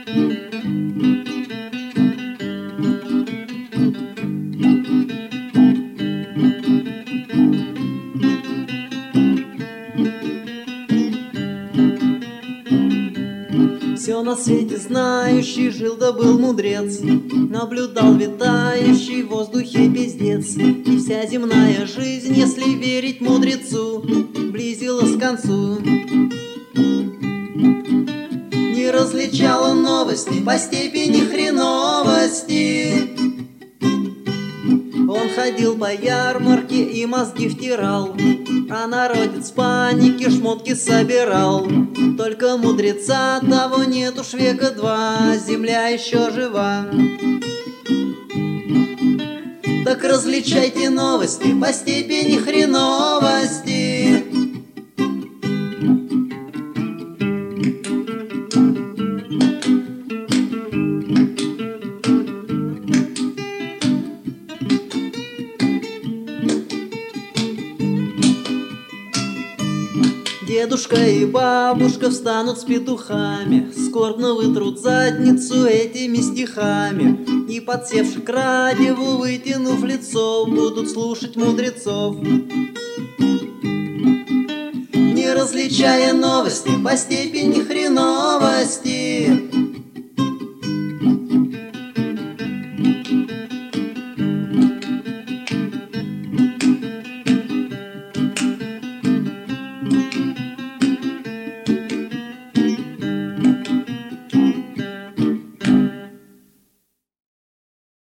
Все на свете знающий жил да был мудрец, наблюдал витающий в воздухе пиздец. И вся земная жизнь, если верить мудрецу, близилась к концу. Не различала новости по степени хреновости. Он ходил по ярмарке и мозги втирал, а народец в панике шмотки собирал. Только мудреца того нет уж века два, земля еще жива. Так различайте новости по степени хреновости. Дедушка и бабушка встанут с петухами, скорбно вытрут задницу этими стихами, и, подсевши к радио, вытянув лицо, будут слушать мудрецов. Не различая новости по степени хреновости.